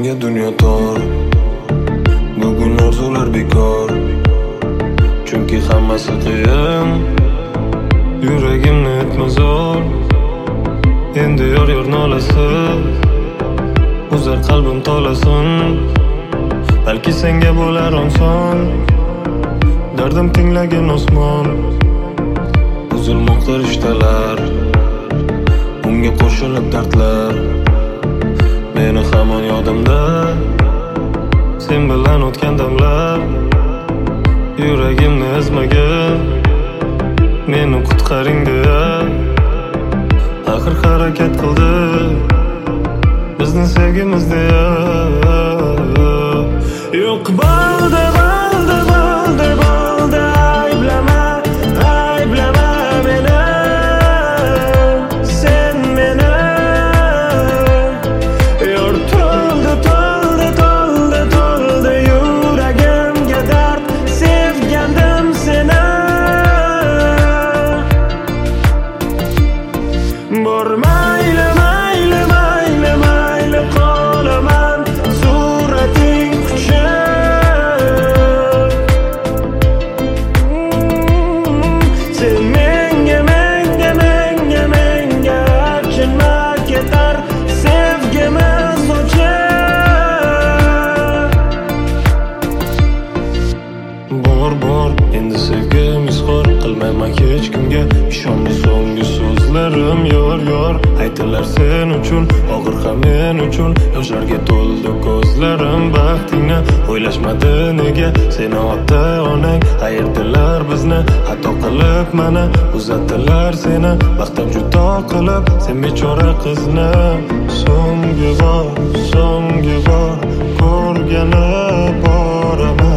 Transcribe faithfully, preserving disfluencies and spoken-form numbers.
menga dunyo tor, bugun orzular bekor. Chunki hammasi qiyin, yuragimni etma zo'r. Endi yor yor nolasi uzar qalbim tolasin. Balki senga bo'lar oson, dardim tinglagin osmon. Uzilmoqda rishtalar, unga qo'shilib dardlar. Meni hamon yodimda sen bilan o'tgan damlar. Yuragimni ezmagin, meni qutqaring deya axir harakat qildi bizni sevgimiz deya. Yo'q bo'ldi, bo'ldi, bo'ldi, bo'ldi, ayblama, ayblama meni, sen meni. Yor to'ldi, to'ldi, to'ldi, to'ldi yuragimga dard, sevgandim seni. Bor mayli, mayli, mayli, mayli qolaman surating quchib. Sen menga, menga, menga, menga achinma ketar sevgimiz o'chib. Bor, bor, endi sevgimiz xor qilmayman hech kimga. Ishonma so'nggi so'zlarim yor yor, aytilar sen uchun, og'ir ham men uchun. Yoshlarga to'ldi ko'zlarim baxtingni o'ylashmadi nega. Seni ota onang ayirdilar bizni, xato qilib mana uzatdilar seni. Baxtim judo qilib sen bechora qizni. So'nggi bor, so'nggi bor ko'rgani boraman.